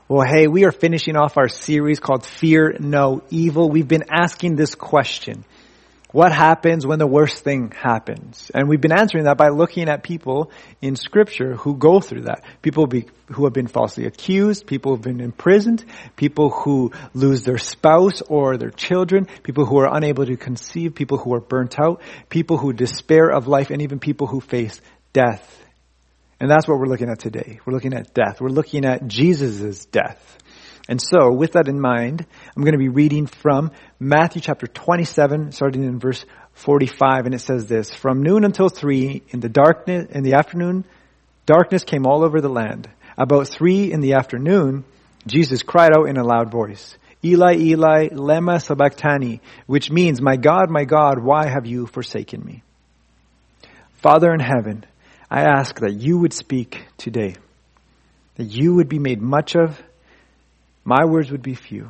Well, hey, we are finishing off our series called Fear No Evil. We've been asking this question. What happens when the worst thing happens? And we've been answering that by looking at people in Scripture who go through that. People who have been falsely accused, people who have been imprisoned, people who lose their spouse or their children, people who are unable to conceive, people who are burnt out, people who despair of life, and even people who face death. And that's what we're looking at today. We're looking at death. We're looking at Jesus' death. And so, with that in mind, I'm going to be reading from Matthew chapter 27, starting in verse 45, and it says this: From noon until 3 in the afternoon, darkness came all over the land. About 3 in the afternoon, Jesus cried out in a loud voice, Eli, Eli, lema sabachthani, which means, my God, why have you forsaken me? Father in heaven, I ask that you would speak today, that you would be made much of, my words would be few.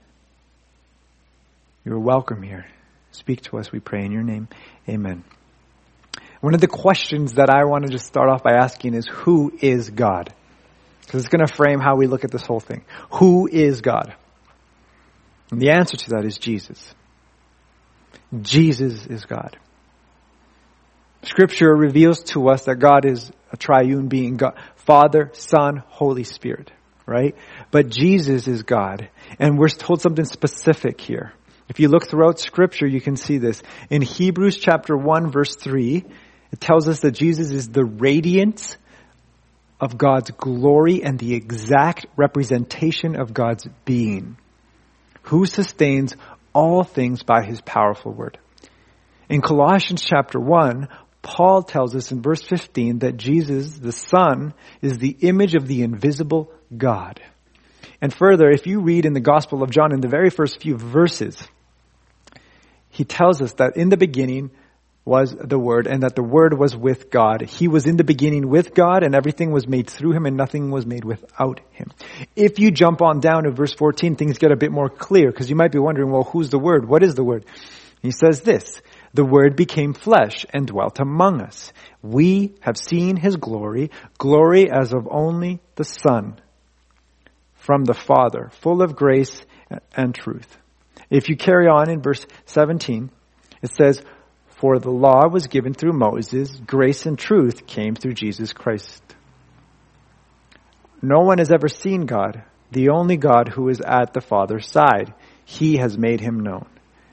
You're welcome here. Speak to us, we pray in your name. Amen. One of the questions that I want to just start off by asking is, who is God? Because it's going to frame how we look at this whole thing. Who is God? And the answer to that is Jesus. Jesus is God. Scripture reveals to us that God is a triune being, God, Father, Son, Holy Spirit, right? But Jesus is God, and we're told something specific here. If you look throughout Scripture, you can see this. In Hebrews chapter 1, verse 3, it tells us that Jesus is the radiance of God's glory and the exact representation of God's being, who sustains all things by his powerful word. In Colossians chapter 1, Paul tells us in verse 15 that Jesus, the Son, is the image of the invisible God. And further, if you read in the Gospel of John in the very first few verses, he tells us that in the beginning was the Word, and that the Word was with God. He was in the beginning with God, and everything was made through him, and nothing was made without him. If you jump on down to verse 14, things get a bit more clear, because you might be wondering, well, who's the Word? What is the Word? He says this: the Word became flesh and dwelt among us. We have seen his glory, glory as of only the Son from the Father, full of grace and truth. If you carry on in verse 17, it says, for the law was given through Moses, grace and truth came through Jesus Christ. No one has ever seen God, the only God who is at the Father's side. He has made him known.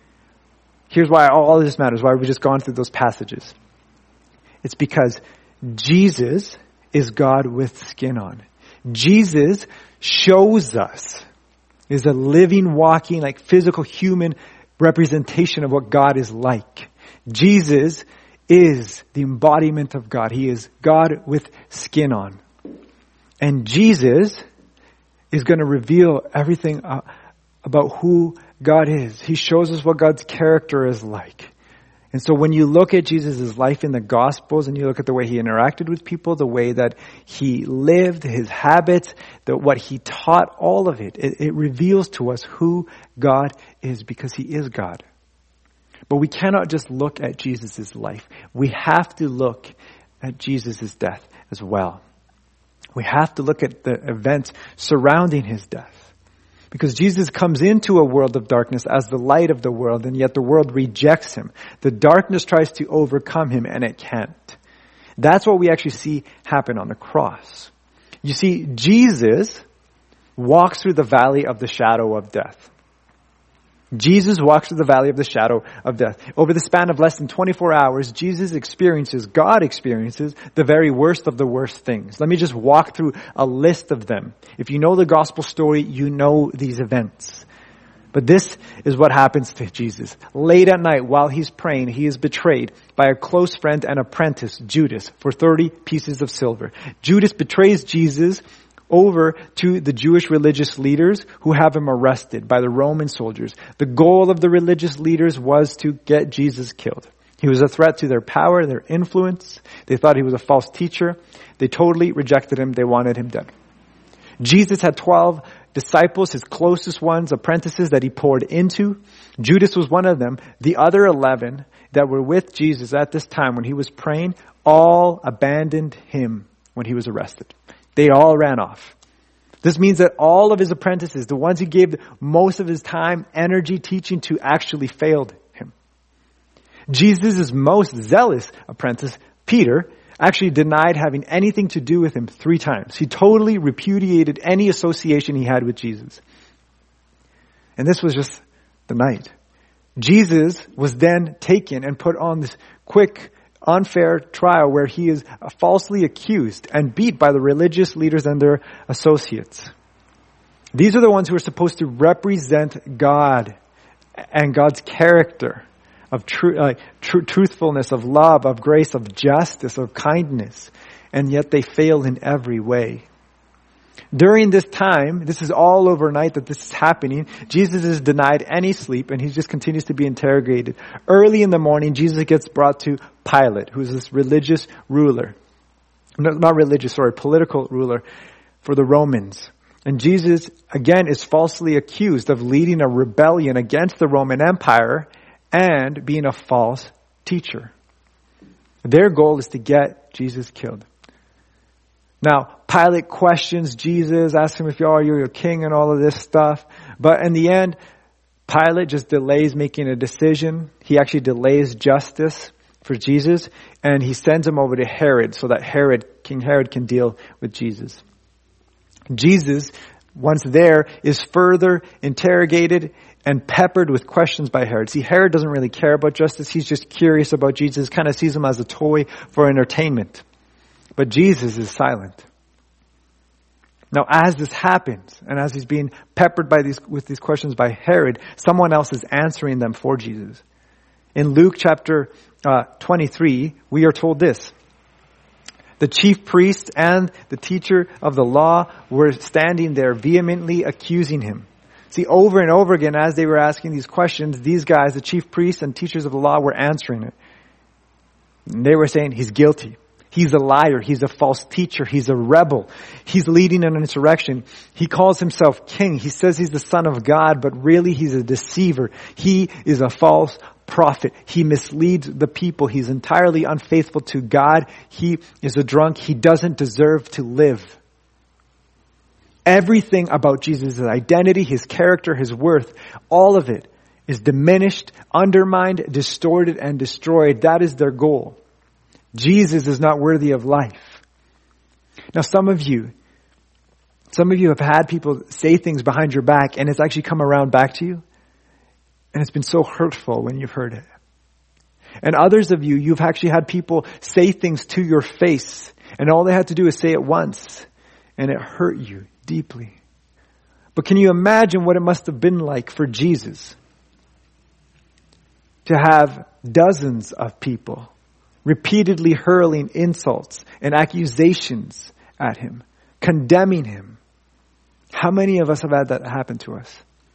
Here's why all of this matters, why we've just gone through those passages. It's because Jesus is God with skin on. Jesus shows us, is a living, walking, like physical human representation of what God is like. Jesus is the embodiment of God. He is God with skin on. And Jesus is going to reveal everything about who God is. He shows us what God's character is like. And so when you look at Jesus' life in the Gospels and you look at the way he interacted with people, the way that he lived, his habits, what he taught, all of it reveals to us who God is, because he is God. But we cannot just look at Jesus' life. We have to look at Jesus' death as well. We have to look at the events surrounding his death. Because Jesus comes into a world of darkness as the light of the world, and yet the world rejects him. The darkness tries to overcome him, and it can't. That's what we actually see happen on the cross. You see, Jesus walks through the valley of the shadow of death. Jesus walks through the valley of the shadow of death. Over the span of less than 24 hours, God experiences the very worst of the worst things. Let me just walk through a list of them. If you know the gospel story, you know these events. But this is what happens to Jesus. Late at night, while he's praying, he is betrayed by a close friend and apprentice, Judas, for 30 pieces of silver. Judas betrays Jesus over to the Jewish religious leaders who have him arrested by the Roman soldiers. The goal of the religious leaders was to get Jesus killed. He was a threat to their power, their influence. They thought he was a false teacher. They totally rejected him. They wanted him dead. Jesus had 12 disciples, his closest ones, apprentices that he poured into. Judas was one of them. The other 11 that were with Jesus at this time when he was praying all abandoned him when he was arrested. They all ran off. This means that all of his apprentices, the ones he gave most of his time, energy, teaching to, actually failed him. Jesus' most zealous apprentice, Peter, actually denied having anything to do with him 3 times. He totally repudiated any association he had with Jesus. And this was just the night. Jesus was then taken and put on this quick, unfair trial where he is falsely accused and beat by the religious leaders and their associates. These are the ones who are supposed to represent God and God's character of truthfulness, of love, of grace, of justice, of kindness, and yet they fail in every way. During this time, this is all overnight that this is happening, Jesus is denied any sleep and he just continues to be interrogated. Early in the morning, Jesus gets brought to Pilate, who is this religious ruler. Political ruler for the Romans. And Jesus, again, is falsely accused of leading a rebellion against the Roman Empire and being a false teacher. Their goal is to get Jesus killed. Now, Pilate questions Jesus, asks him if you're your king and all of this stuff. But in the end, Pilate just delays making a decision. He actually delays justice for Jesus. And he sends him over to Herod so that King Herod can deal with Jesus. Jesus, once there, is further interrogated and peppered with questions by Herod. See, Herod doesn't really care about justice. He's just curious about Jesus, kind of sees him as a toy for entertainment. But Jesus is silent. Now, as this happens, and as he's being peppered with these questions by Herod, someone else is answering them for Jesus. In Luke chapter 23, we are told this. The chief priest and the teacher of the law were standing there vehemently accusing him. See, over and over again, as they were asking these questions, these guys, the chief priests and teachers of the law, were answering it. And they were saying, he's guilty. He's a liar. He's a false teacher. He's a rebel. He's leading an insurrection. He calls himself king. He says he's the son of God, but really he's a deceiver. He is a false prophet. He misleads the people. He's entirely unfaithful to God. He is a drunk. He doesn't deserve to live. Everything about Jesus' identity, his character, his worth, all of it is diminished, undermined, distorted, and destroyed. That is their goal. Jesus is not worthy of life. Now, some of you have had people say things behind your back and it's actually come around back to you. And it's been so hurtful when you've heard it. And others of you, you've actually had people say things to your face and all they had to do is say it once and it hurt you deeply. But can you imagine what it must have been like for Jesus to have dozens of people repeatedly hurling insults and accusations at him, condemning him? How many of us have had that happen to us?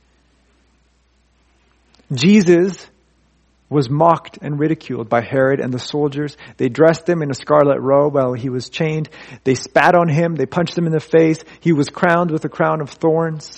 Jesus was mocked and ridiculed by Herod and the soldiers. They dressed him in a scarlet robe while he was chained. They spat on him. They punched him in the face. He was crowned with a crown of thorns.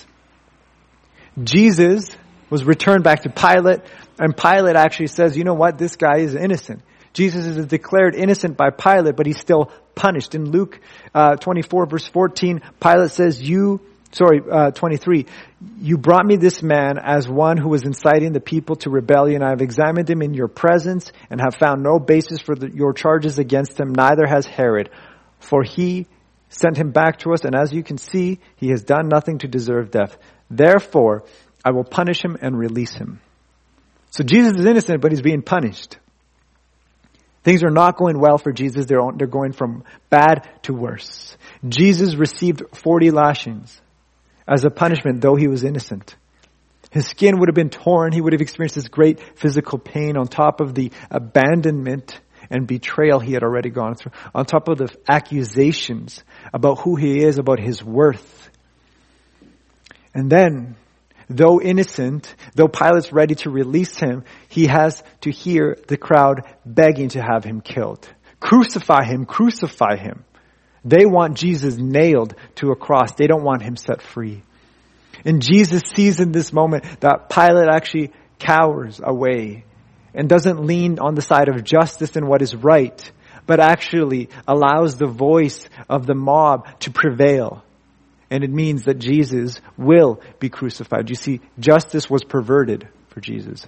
Jesus was returned back to Pilate, and Pilate actually says, you know what? This guy is innocent. Jesus is declared innocent by Pilate, but he's still punished. In Luke 24 verse 14, Pilate says, 23, you brought me this man as one who was inciting the people to rebellion. I have examined him in your presence and have found no basis for your charges against him. Neither has Herod, for he sent him back to us. And as you can see, he has done nothing to deserve death. Therefore, I will punish him and release him. So Jesus is innocent, but he's being punished. Things are not going well for Jesus. They're going from bad to worse. Jesus received 40 lashings as a punishment, though he was innocent. His skin would have been torn. He would have experienced this great physical pain on top of the abandonment and betrayal he had already gone through, on top of the accusations about who he is, about his worth. And then, though innocent, though Pilate's ready to release him, he has to hear the crowd begging to have him killed. Crucify him, crucify him. They want Jesus nailed to a cross. They don't want him set free. And Jesus sees in this moment that Pilate actually cowers away and doesn't lean on the side of justice and what is right, but actually allows the voice of the mob to prevail. And it means that Jesus will be crucified. You see, justice was perverted for Jesus.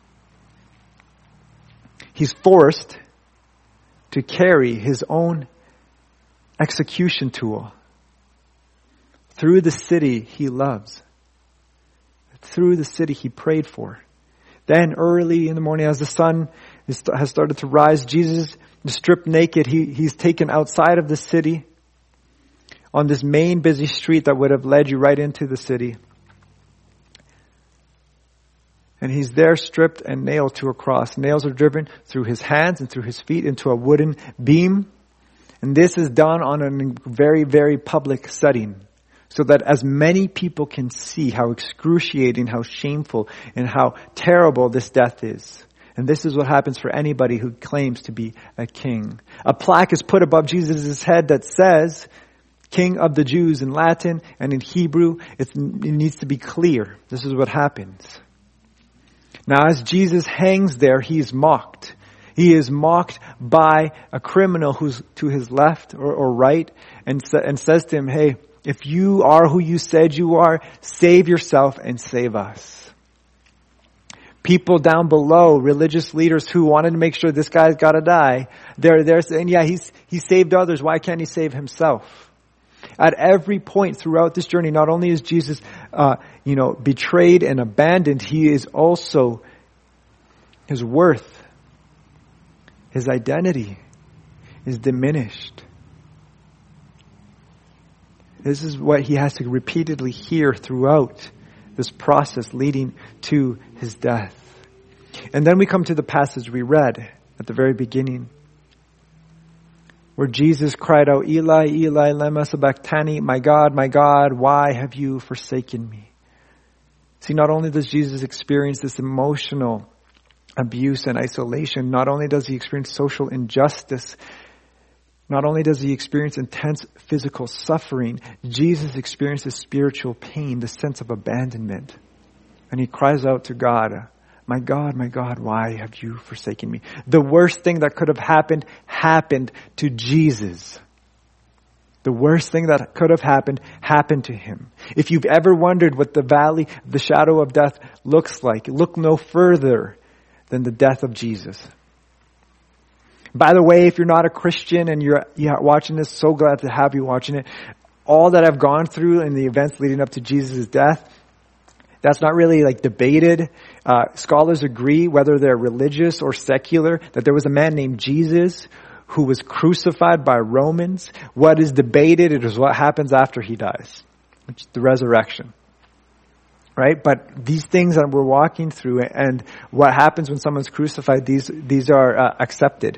He's forced to carry his own execution tool through the city he loves, through the city he prayed for. Then early in the morning, as the sun has started to rise, Jesus is stripped naked. He's taken outside of the city on this main busy street that would have led you right into the city. And he's there stripped and nailed to a cross. Nails are driven through his hands and through his feet into a wooden beam. And this is done on a very, very public setting, so that as many people can see how excruciating, how shameful, and how terrible this death is. And this is what happens for anybody who claims to be a king. A plaque is put above Jesus' head that says, King of the Jews in Latin, and in Hebrew, it needs to be clear. This is what happens. Now, as Jesus hangs there, he is mocked. He is mocked by a criminal who's to his left or right and says to him, hey, if you are who you said you are, save yourself and save us. People down below, religious leaders who wanted to make sure this guy's got to die, they're saying, yeah, he saved others. Why can't he save himself? At every point throughout this journey, not only is Jesus, betrayed and abandoned, he is also, his worth, his identity is diminished. This is what he has to repeatedly hear throughout this process leading to his death. And then we come to the passage we read at the very beginning, where Jesus cried out, Eli, Eli, lema sabachthani, my God, why have you forsaken me? See, not only does Jesus experience this emotional abuse and isolation, not only does he experience social injustice, not only does he experience intense physical suffering, Jesus experiences spiritual pain, the sense of abandonment. And he cries out to God, my God, why have you forsaken me? The worst thing that could have happened to Jesus. The worst thing that could have happened to him. If you've ever wondered what the valley, the shadow of death looks like, look no further than the death of Jesus. By the way, if you're not a Christian and you're watching this, so glad to have you watching it. All that I've gone through in the events leading up to Jesus' death, that's not really debated. Scholars agree, whether they're religious or secular, that there was a man named Jesus who was crucified by Romans. What is debated is what happens after he dies, which is the resurrection. Right? But these things that we're walking through and what happens when someone's crucified, these are accepted.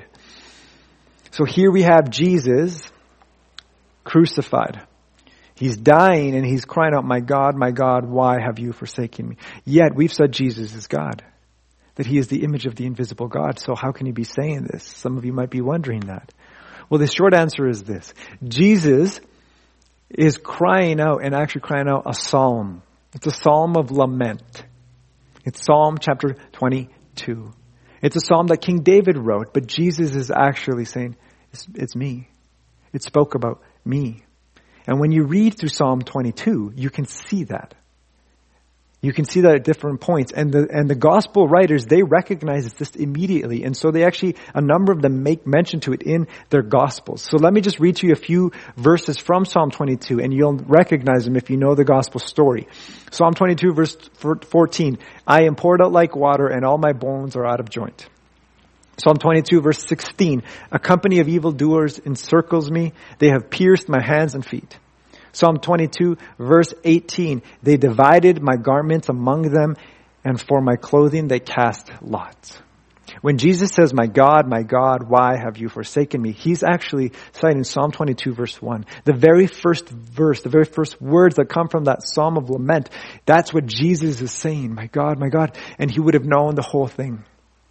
So here we have Jesus crucified. He's dying and he's crying out, my God, why have you forsaken me? Yet we've said Jesus is God, that he is the image of the invisible God. So how can he be saying this? Some of you might be wondering that. Well, the short answer is this. Jesus is crying out and actually crying out a psalm. It's a psalm of lament. It's Psalm chapter 22. It's a psalm that King David wrote, but Jesus is actually saying, it's me. It spoke about me. And when you read through Psalm 22, you can see that. You can see that at different points. And the gospel writers, they recognize this immediately. And so they actually, a number of them make mention to it in their gospels. So let me just read to you a few verses from Psalm 22, and you'll recognize them if you know the gospel story. Psalm 22, verse 14, I am poured out like water, and all my bones are out of joint. Psalm 22, verse 16, a company of evildoers encircles me. They have pierced my hands and feet. Psalm 22, verse 18, they divided my garments among them, and for my clothing they cast lots. When Jesus says, my God, why have you forsaken me? He's actually citing Psalm 22, verse 1. The very first verse, the very first words that come from that psalm of lament, that's what Jesus is saying, my God, and he would have known the whole thing.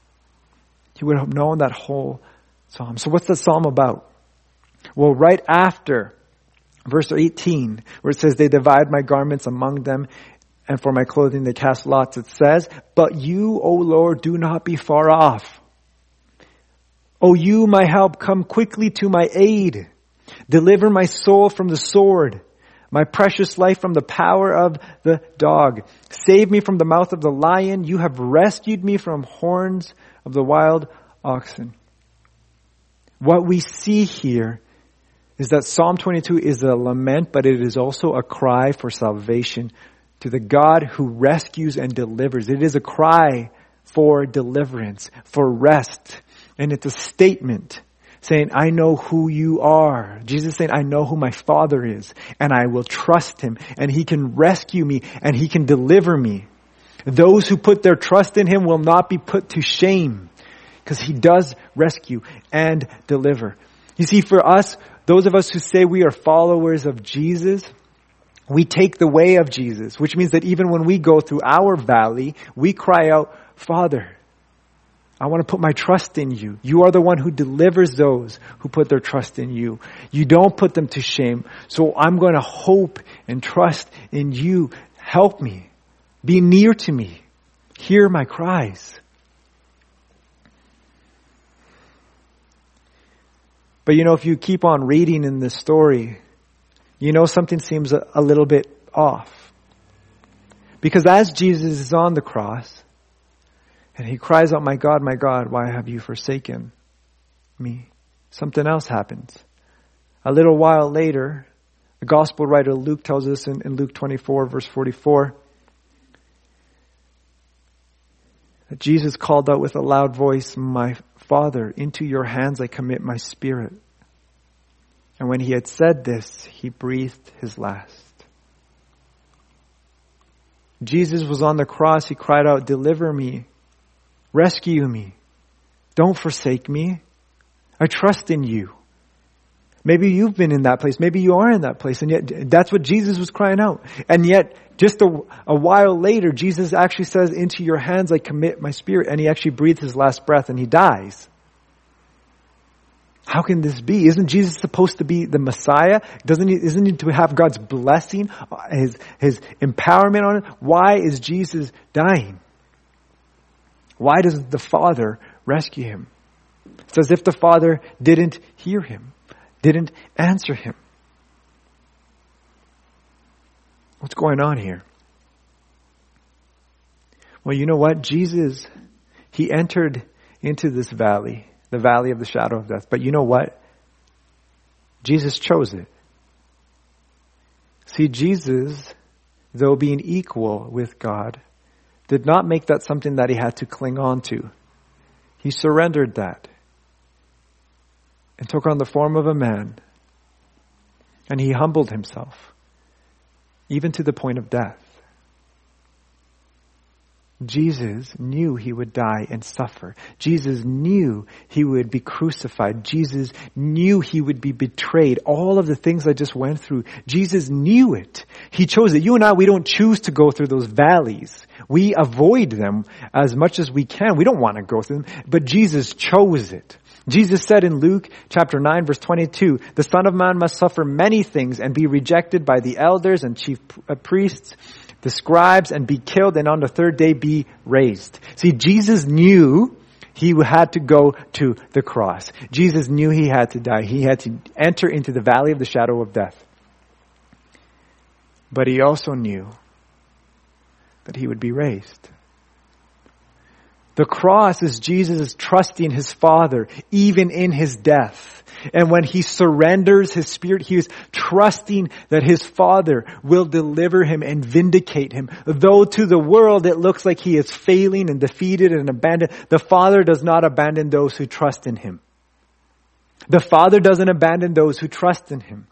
He would have known that whole psalm. So what's the psalm about? Well, right after verse 18, where it says, they divide my garments among them, and for my clothing they cast lots, it says, but you, O Lord, do not be far off. O you, my help, come quickly to my aid. Deliver my soul from the sword, my precious life from the power of the dog. Save me from the mouth of the lion. You have rescued me from horns of the wild oxen. What we see here is that Psalm 22 is a lament, but it is also a cry for salvation to the God who rescues and delivers. It is a cry for deliverance, for rest. And it's a statement saying, I know who you are. Jesus saying, I know who my Father is, and I will trust him, and he can rescue me, and he can deliver me. Those who put their trust in him will not be put to shame, because he does rescue and deliver. You see, for us, those of us who say we are followers of Jesus, we take the way of Jesus, which means that even when we go through our valley, we cry out, Father, I want to put my trust in you. You are the one who delivers those who put their trust in you. You don't put them to shame. So I'm going to hope and trust in you. Help me. Be near to me. Hear my cries. But if you keep on reading in this story, something seems a little bit off. Because as Jesus is on the cross, and he cries out, my God, why have you forsaken me? Something else happens. A little while later, the gospel writer Luke tells us in Luke 24, verse 44, that Jesus called out with a loud voice, my Father, into your hands I commit my spirit. And when he had said this, he breathed his last. Jesus was on the cross. He cried out, deliver me, rescue me, don't forsake me. I trust in you. Maybe you've been in that place. Maybe you are in that place. And yet that's what Jesus was crying out. And yet just a while later, Jesus actually says, into your hands I commit my spirit. And he actually breathes his last breath and he dies. How can this be? Isn't Jesus supposed to be the Messiah? Isn't he to have God's blessing, his empowerment on it? Why is Jesus dying? Why doesn't the Father rescue him? It's as if the Father didn't hear him, didn't answer him. What's going on here? Well, you know what? Jesus, he entered into this valley, the valley of the shadow of death. But you know what? Jesus chose it. See, Jesus, though being equal with God, did not make that something that he had to cling on to. He surrendered that and took on the form of a man. And he humbled himself, even to the point of death. Jesus knew he would die and suffer. Jesus knew he would be crucified. Jesus knew he would be betrayed. All of the things I just went through, Jesus knew it. He chose it. You and I, we don't choose to go through those valleys. We avoid them as much as we can. We don't want to go through them, but Jesus chose it. Jesus said in Luke chapter 9 verse 22, the Son of Man must suffer many things and be rejected by the elders and chief priests, the scribes, and be killed, and on the third day be raised. See, Jesus knew he had to go to the cross. Jesus knew he had to die. He had to enter into the valley of the shadow of death. But he also knew that he would be raised. The cross is Jesus trusting his Father even in his death. And when he surrenders his spirit, he is trusting that his Father will deliver him and vindicate him. Though to the world it looks like he is failing and defeated and abandoned, the Father does not abandon those who trust in him. The Father doesn't abandon those who trust in him.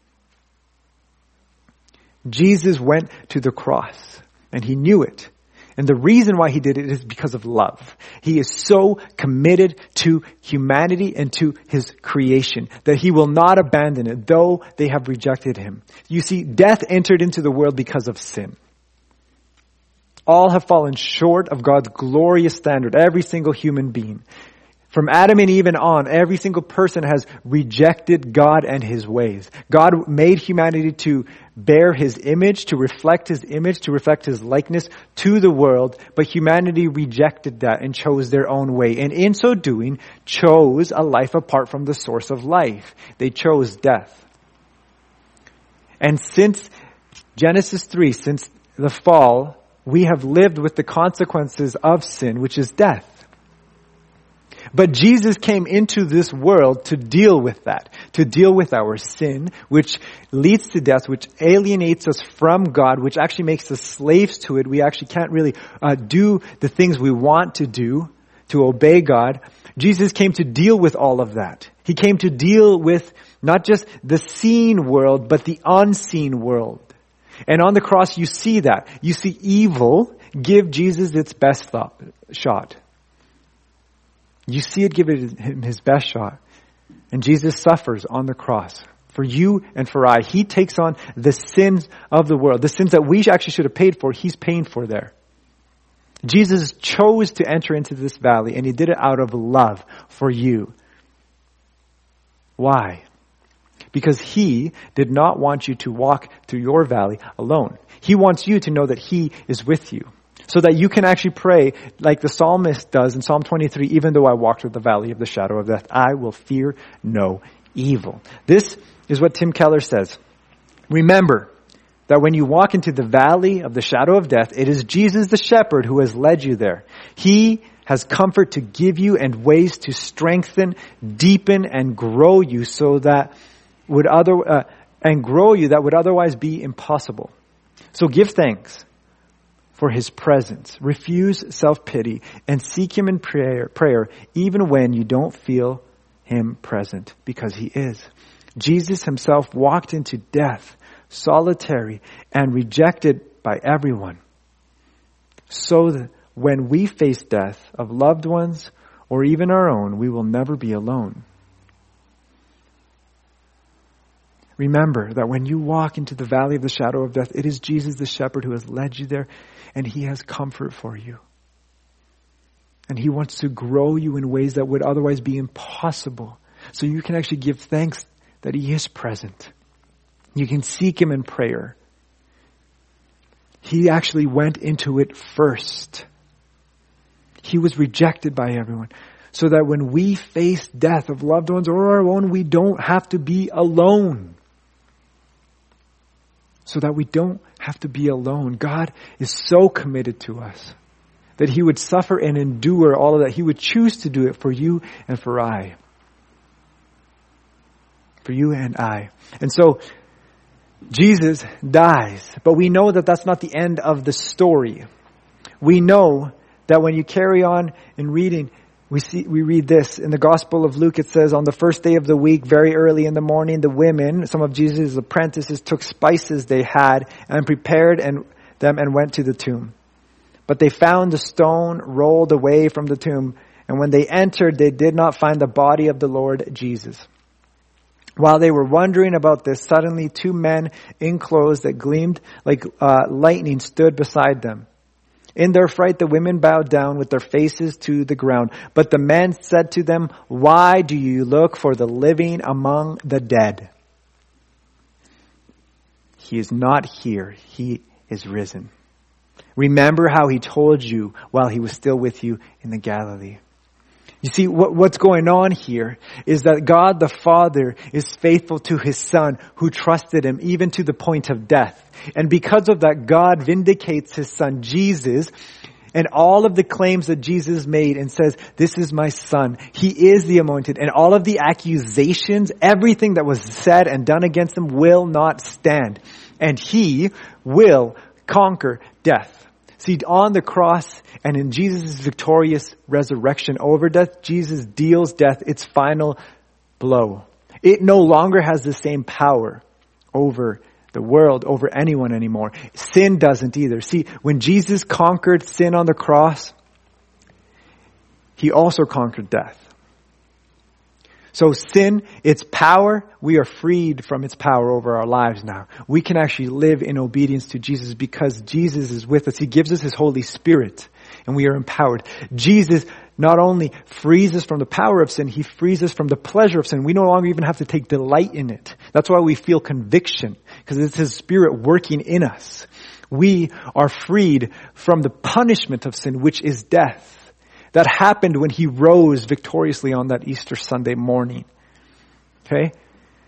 Jesus went to the cross and he knew it. And the reason why he did it is because of love. He is so committed to humanity and to his creation that he will not abandon it, though they have rejected him. You see, death entered into the world because of sin. All have fallen short of God's glorious standard, every single human being. From Adam and Eve and on, every single person has rejected God and his ways. God made humanity to bear his image, to reflect his image, to reflect his likeness to the world, but humanity rejected that and chose their own way. And in so doing, chose a life apart from the source of life. They chose death. And since Genesis 3, since the fall, we have lived with the consequences of sin, which is death. But Jesus came into this world to deal with that, to deal with our sin, which leads to death, which alienates us from God, which actually makes us slaves to it. We actually can't really do the things we want to do, to obey God. Jesus came to deal with all of that. He came to deal with not just the seen world, but the unseen world. And on the cross, you see that. You see evil give Jesus its best shot. You see it give him his best shot. And Jesus suffers on the cross for you and for I. He takes on the sins of the world. The sins that we actually should have paid for, he's paying for there. Jesus chose to enter into this valley, and he did it out of love for you. Why? Because he did not want you to walk through your valley alone. He wants you to know that he is with you, so that you can actually pray like the psalmist does in Psalm 23, even though I walk through the valley of the shadow of death, I will fear no evil. This is what Tim Keller says. Remember that when you walk into the valley of the shadow of death, it is Jesus the shepherd who has led you there. He has comfort to give you and ways to strengthen, deepen, and grow you that would otherwise be impossible. So give thanks for his presence. Refuse self-pity and seek him in prayer even when you don't feel him present, because he is. Jesus himself walked into death, solitary and rejected by everyone, so that when we face death of loved ones or even our own, we will never be alone. Remember that when you walk into the valley of the shadow of death, it is Jesus the shepherd who has led you there, and he has comfort for you. And he wants to grow you in ways that would otherwise be impossible, so you can actually give thanks that he is present. You can seek him in prayer. He actually went into it first. He was rejected by everyone, so that when we face death of loved ones or our own, we don't have to be alone. So that we don't have to be alone. God is so committed to us that he would suffer and endure all of that. He would choose to do it for you and for I. For you and I. And so Jesus dies, but we know that that's not the end of the story. We know that when you carry on in reading, we read this in the Gospel of Luke. It says, on the first day of the week, very early in the morning, the women, some of Jesus' apprentices, took spices they had and prepared them and went to the tomb. But they found the stone rolled away from the tomb, and when they entered, they did not find the body of the Lord Jesus. While they were wondering about this, suddenly 2 men in clothes that gleamed like lightning stood beside them. In their fright, the women bowed down with their faces to the ground. But the men said to them, why do you look for the living among the dead? He is not here. He is risen. Remember how he told you while he was still with you in the Galilee. You see, what's going on here is that God the Father is faithful to his Son who trusted him even to the point of death. And because of that, God vindicates his Son Jesus and all of the claims that Jesus made and says, this is my Son. He is the anointed. And all of the accusations, everything that was said and done against him will not stand. And he will conquer death. See, on the cross and in Jesus' victorious resurrection over death, Jesus deals death its final blow. It no longer has the same power over the world, over anyone anymore. Sin doesn't either. See, when Jesus conquered sin on the cross, he also conquered death. So sin, its power, we are freed from its power over our lives now. We can actually live in obedience to Jesus because Jesus is with us. He gives us his Holy Spirit and we are empowered. Jesus not only frees us from the power of sin, he frees us from the pleasure of sin. We no longer even have to take delight in it. That's why we feel conviction, because it's his Spirit working in us. We are freed from the punishment of sin, which is death. That happened when he rose victoriously on that Easter Sunday morning. Okay?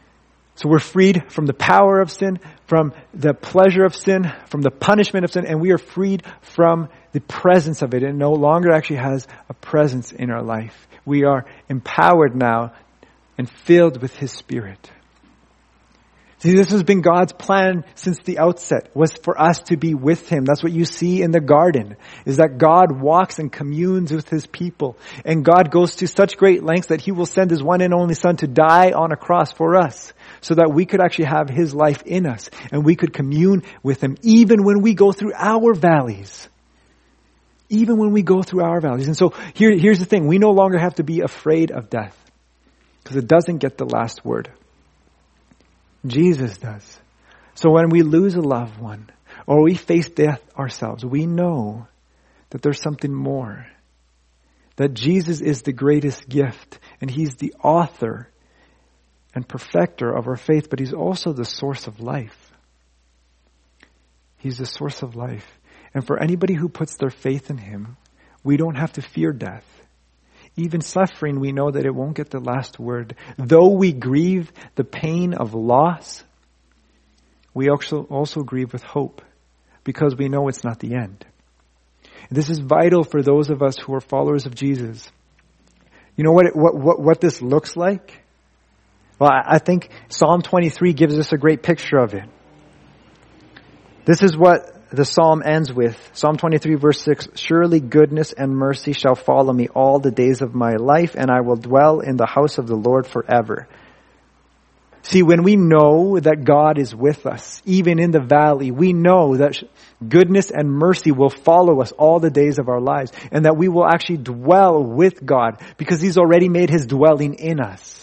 So we're freed from the power of sin, from the pleasure of sin, from the punishment of sin, and we are freed from the presence of it. It no longer actually has a presence in our life. We are empowered now and filled with His Spirit. See, this has been God's plan since the outset, was for us to be with Him. That's what you see in the garden, is that God walks and communes with His people. And God goes to such great lengths that He will send His one and only Son to die on a cross for us, so that we could actually have His life in us and we could commune with Him even when we go through our valleys. Even when we go through our valleys. And so here's the thing. We no longer have to be afraid of death, because it doesn't get the last word. Jesus does. So when we lose a loved one or we face death ourselves, we know that there's something more. That Jesus is the greatest gift, and He's the author and perfecter of our faith, but He's also the source of life. He's the source of life. And for anybody who puts their faith in Him, we don't have to fear death. Even suffering, we know that it won't get the last word. Though we grieve the pain of loss, we also grieve with hope, because we know it's not the end. And this is vital for those of us who are followers of Jesus. You know what this looks like? Well, I think Psalm 23 gives us a great picture of it. This is what the psalm ends with. Psalm 23 verse 6, "Surely goodness and mercy shall follow me all the days of my life, and I will dwell in the house of the Lord forever." See, when we know that God is with us, even in the valley, we know that goodness and mercy will follow us all the days of our lives, and that we will actually dwell with God, because He's already made His dwelling in us.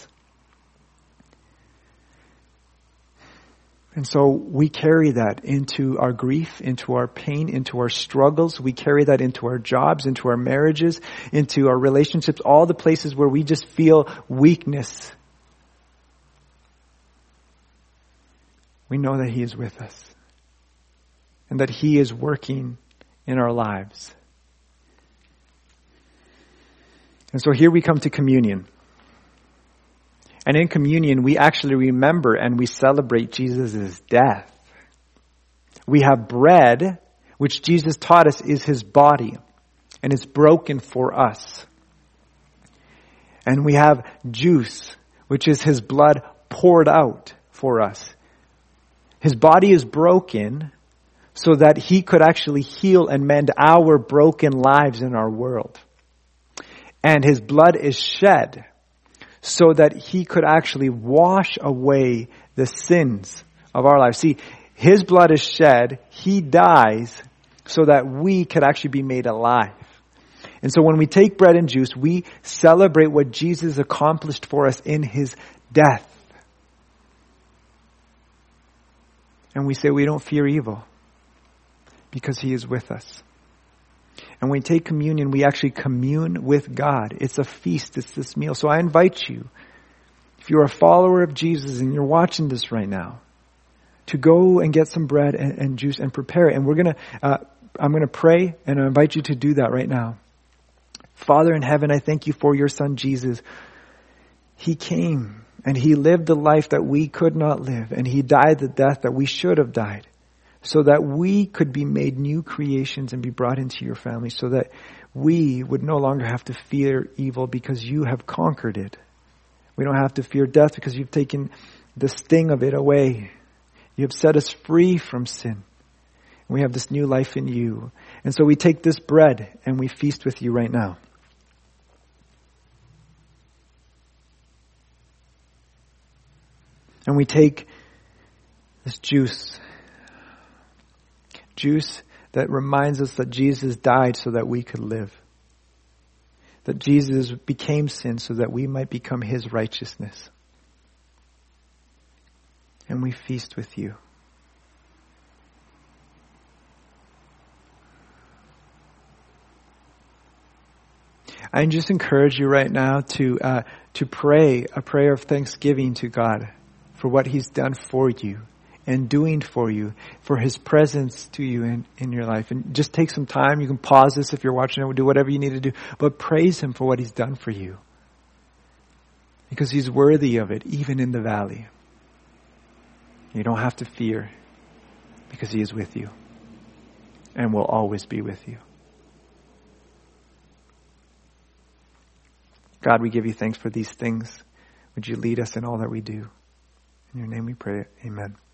And so we carry that into our grief, into our pain, into our struggles. We carry that into our jobs, into our marriages, into our relationships, all the places where we just feel weakness. We know that He is with us and that He is working in our lives. And so here we come to communion. And in communion, we actually remember and we celebrate Jesus' death. We have bread, which Jesus taught us is His body, and it's broken for us. And we have juice, which is His blood poured out for us. His body is broken so that He could actually heal and mend our broken lives in our world. And His blood is shed so that He could actually wash away the sins of our lives. See, His blood is shed, He dies so that we could actually be made alive. And so when we take bread and juice, we celebrate what Jesus accomplished for us in His death. And we say we don't fear evil because He is with us. And when we take communion, we actually commune with God. It's a feast. It's this meal. So I invite you, if you're a follower of Jesus and you're watching this right now, to go and get some bread and juice and prepare it. And I'm going to pray, and I invite you to do that right now. Father in heaven, I thank You for Your Son Jesus. He came and He lived the life that we could not live, and He died the death that we should have died, so that we could be made new creations and be brought into Your family, so that we would no longer have to fear evil because You have conquered it. We don't have to fear death because You've taken the sting of it away. You have set us free from sin. We have this new life in You. And so we take this bread and we feast with You right now. And we take this juice that reminds us that Jesus died so that we could live. That Jesus became sin so that we might become His righteousness. And we feast with You. I just encourage you right now to pray a prayer of thanksgiving to God for what He's done for you and doing for you, for His presence to you in your life. And just take some time. You can pause this if you're watching it. Do whatever you need to do. But praise Him for what He's done for you. Because He's worthy of it, even in the valley. You don't have to fear, because he is with you and will always be with you. God, we give you thanks for these things. Would you lead us in all that we do? In your name we pray. Amen.